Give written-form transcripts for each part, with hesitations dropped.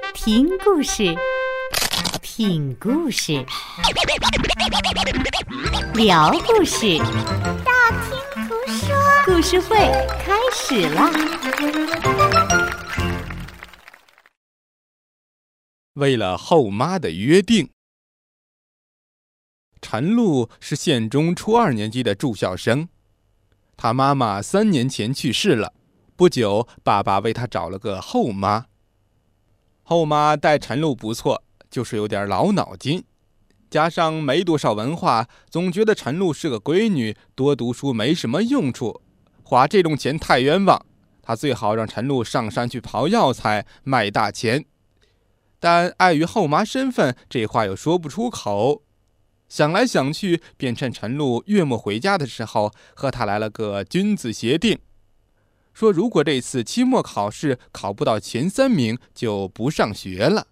听故事，品故事，聊故事， 道听途说， 故事会开始啦！ 为了后妈的约定。陈露是县中初2年级的住校生，她妈妈3年前去世了，不久爸爸为她找了个后妈。后妈待陈露不错，就是有点老脑筋，加上没多少文化，总觉得陈露是个闺女，多读书没什么用处，花这种钱太冤枉，她最好让陈露上山去刨药材卖大钱。但碍于后妈身份，这话又说不出口。想来想去，便趁陈露月末回家的时候，和她来了个君子协定，说如果这次期末考试考不到前3名，就不上学了。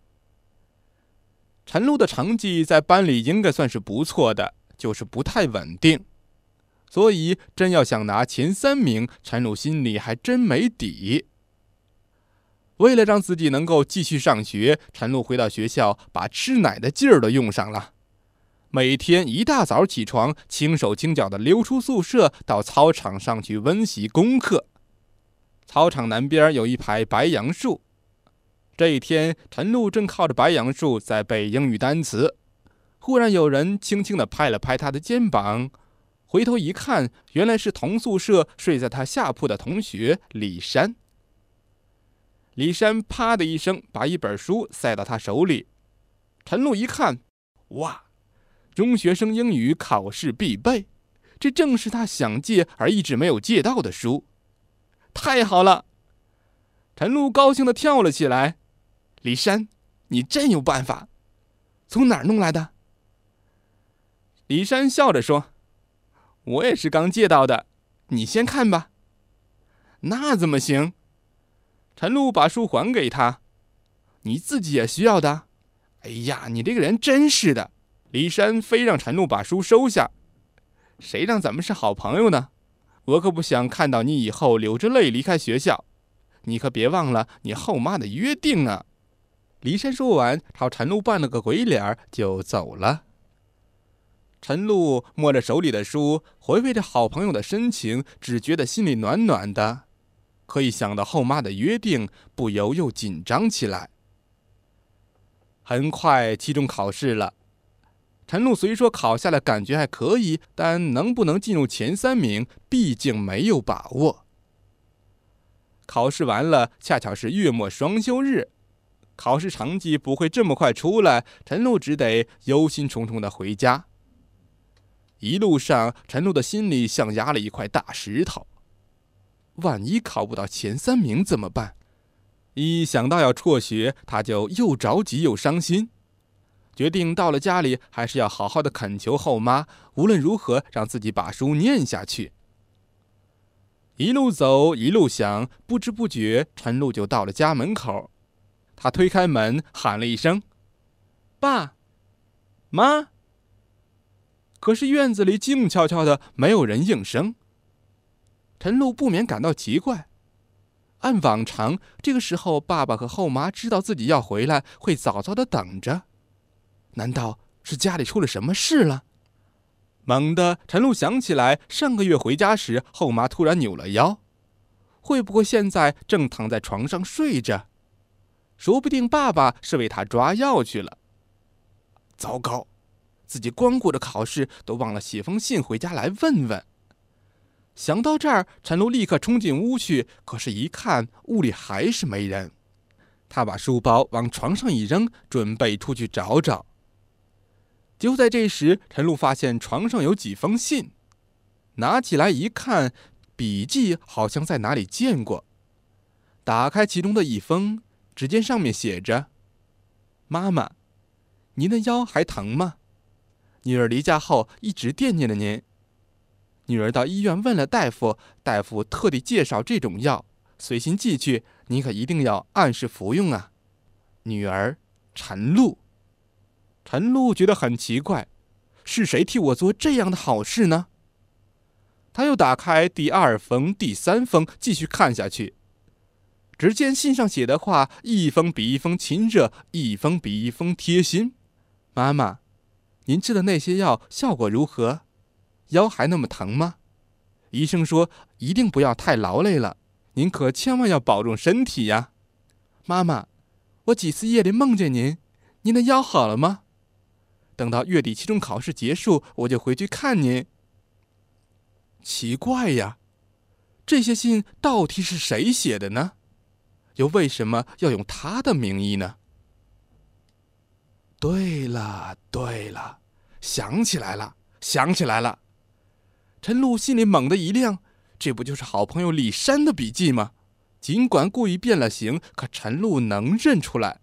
陈露的成绩在班里应该算是不错的，就是不太稳定，所以真要想拿前3名，陈露心里还真没底。为了让自己能够继续上学，陈露回到学校，把吃奶的劲儿都用上了。每天一大早起床，轻手轻脚地溜出宿舍，到操场上去温习功课。操场南边有一排白杨树，这一天，陈露正靠着白杨树在背英语单词，忽然有人轻轻地拍了拍他的肩膀，回头一看，原来是同宿舍睡在他下铺的同学李珊。李珊啪的一声把一本书塞到他手里，陈露一看，哇，中学生英语考试必备，这正是他想借而一直没有借到的书，太好了！陈露高兴地跳了起来。李珊，你真有办法，从哪儿弄来的？李珊笑着说，我也是刚借到的，你先看吧。那怎么行？陈露把书还给他，你自己也需要的。哎呀，你这个人真是的！李珊非让陈露把书收下，谁让咱们是好朋友呢？我可不想看到你以后流着泪离开学校，你可别忘了你后妈的约定啊！李珊说完，朝陈露扮了个鬼脸就走了。陈露摸着手里的书，回味着好朋友的深情，只觉得心里暖暖的。可一想到后妈的约定，不由又紧张起来。很快期中考试了，陈露虽说考下来感觉还可以，但能不能进入前3名，毕竟没有把握。考试完了，恰巧是月末双休日，考试成绩不会这么快出来，陈露只得忧心忡忡地回家。一路上，陈露的心里像压了一块大石头。万一考不到前3名怎么办？一想到要辍学，他就又着急又伤心，决定到了家里还是要好好的恳求后妈，无论如何让自己把书念下去。一路走一路想，不知不觉陈露就到了家门口。他推开门喊了一声，爸妈。可是院子里静悄悄的，没有人应声。陈露不免感到奇怪，按往常这个时候，爸爸和后妈知道自己要回来，会早早的等着。难道是家里出了什么事了？猛地，陈露想起来，上个月回家时，后妈突然扭了腰，会不会现在正躺在床上睡着？说不定爸爸是为她抓药去了。糟糕，自己光顾着考试，都忘了写封信回家来问问。想到这儿，陈露立刻冲进屋去，可是一看，屋里还是没人。他把书包往床上一扔，准备出去找找。就在这时，陈露发现床上有几封信，拿起来一看，笔记好像在哪里见过。打开其中的一封，只见上面写着：妈妈，您的腰还疼吗？女儿离家后一直惦念着您。女儿到医院问了大夫，大夫特地介绍这种药，随信寄去，你可一定要按时服用啊。女儿，陈露。陈露觉得很奇怪，是谁替我做这样的好事呢？他又打开第2封、第3封，继续看下去。 只见信上写的话一封比一封亲热，一封比一封贴心。妈妈，您吃的那些药效果如何？腰还那么疼吗？医生说一定不要太劳累了，您可千万要保重身体呀。妈妈，我几次夜里梦见您，您的腰好了吗？等到月底期中考试结束，我就回去看您。奇怪呀，这些信到底是谁写的呢？又为什么要用他的名义呢？对了，想起来了。陈露心里猛地一亮，这不就是好朋友李山的笔记吗？尽管故意变了形，可陈露能认出来。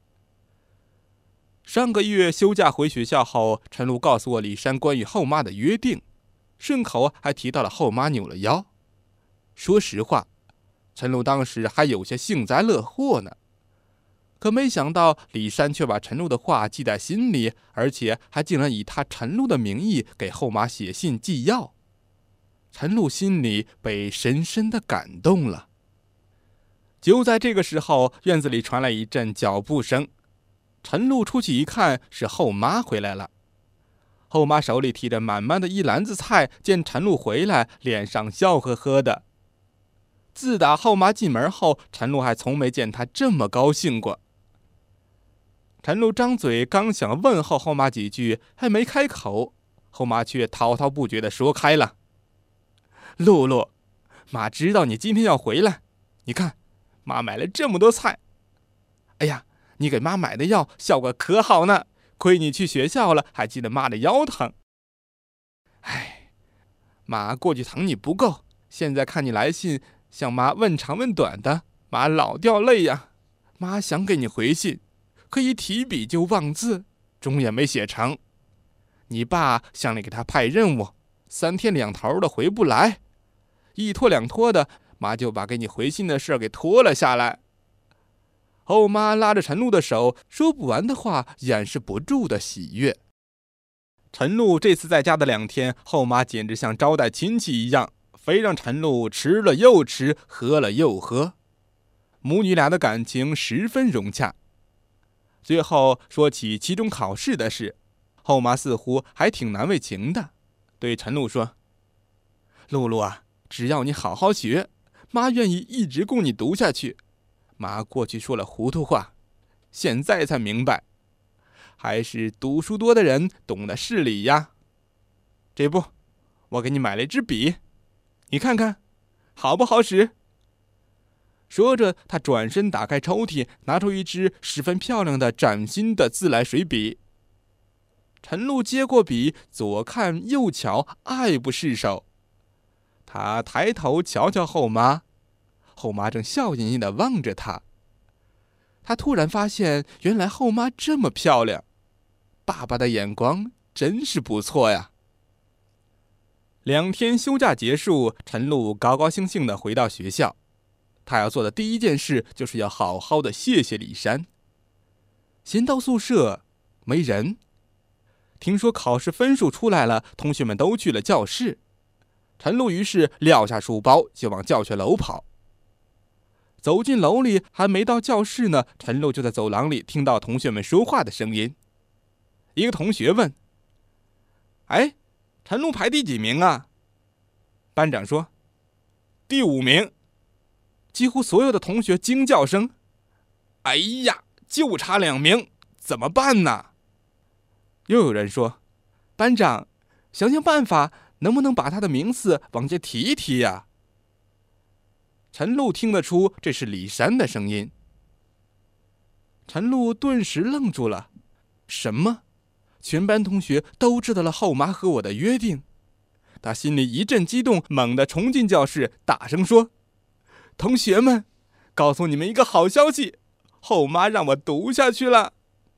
上个月休假回学校后，陈露告诉我李山关于后妈的约定，顺口还提到了后妈扭了腰。说实话，陈露当时还有些幸灾乐祸呢，可没想到李山却把陈露的话记在心里，而且还竟然以他陈露的名义给后妈写信寄药。陈露心里被深深的感动了。就在这个时候，院子里传来一阵脚步声，陈露出去一看，是后妈回来了。后妈手里提着满满的一篮子菜，见陈露回来，脸上笑呵呵的。自打后妈进门后，陈露还从没见她这么高兴过。陈露张嘴刚想问候后妈几句，还没开口，后妈却滔滔不绝地说开了：“露露，妈知道你今天要回来，你看，妈买了这么多菜。哎呀，你给妈买的药效果可好呢，亏你去学校了，还记得妈的腰疼。哎，妈过去疼你不够，现在看你来信，向妈问长问短的，妈老掉泪呀。妈想给你回信，可一提笔就忘字，终也没写成。你爸向你给他派任务，3天2头的回不来，一拖2拖的，妈就把给你回信的事给拖了下来。”后妈拉着陈露的手，说不完的话，掩饰不住的喜悦。陈露这次在家的2天，后妈简直像招待亲戚一样，非让陈露吃了又吃，喝了又喝，母女俩的感情十分融洽。最后说起期中考试的事，后妈似乎还挺难为情的，对陈露说：“露露啊，只要你好好学，妈愿意一直供你读下去。妈过去说了糊涂话，现在才明白，还是读书多的人懂得事理呀。这不，我给你买了一支笔，你看看，好不好使？”说着，他转身打开抽屉，拿出一支十分漂亮的崭新的自来水笔。陈露接过笔，左看右瞧，爱不释手。他抬头瞧瞧后妈，后妈正笑吟吟地望着他。他突然发现，原来后妈这么漂亮，爸爸的眼光真是不错呀。2天休假结束，陈露高高兴兴地回到学校。他要做的第一件事就是要好好的谢谢李山。先到宿舍，没人。听说考试分数出来了，同学们都去了教室。陈露于是撂下书包就往教学楼跑。走进楼里，还没到教室呢，陈露就在走廊里听到同学们说话的声音。一个同学问：“哎，陈露排第几名啊？”班长说：“第5名。”几乎所有的同学惊叫声：“哎呀，就差2名，怎么办呢？”又有人说：“班长，想想办法，能不能把他的名次往前提一提呀？”陈露听得出这是李山的声音。陈露顿时愣住了，什么？全班同学都知道了后妈和我的约定？他心里一阵激动，猛地冲进教室，大声说：“同学们，告诉你们一个好消息，后妈让我读下去了。”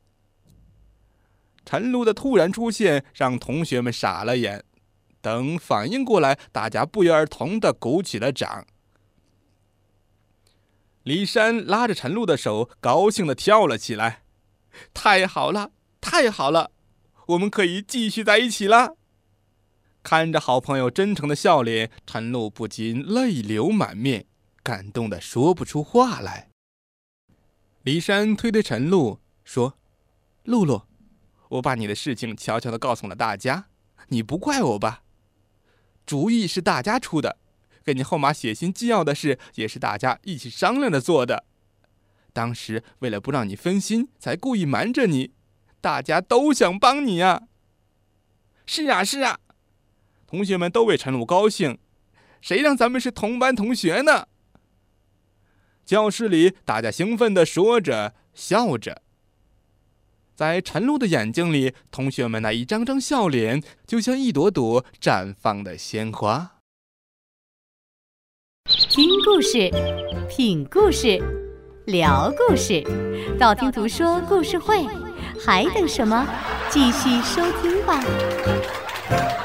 陈露的突然出现让同学们傻了眼，等反应过来，大家不约而同地鼓起了掌。李山拉着陈露的手，高兴地跳了起来：“太好了，太好了，我们可以继续在一起了！”看着好朋友真诚的笑脸，陈露不禁泪流满面， 感动得说不出话来。骊山推推陈露说：“露露，我把你的事情悄悄地告诉了大家，你不怪我吧？主意是大家出的，给你后妈写信寄药的事也是大家一起商量着做的。当时为了不让你分心，才故意瞒着你，大家都想帮你啊。”“是啊，是啊。”同学们都为陈露高兴，谁让咱们是同班同学呢？教室里大家兴奋地说着笑着，在陈露的眼睛里，同学们那一张张笑脸就像一朵朵绽放的鲜花。 听故事，品故事，聊故事，道听途说故事会，还等什么？继续收听吧。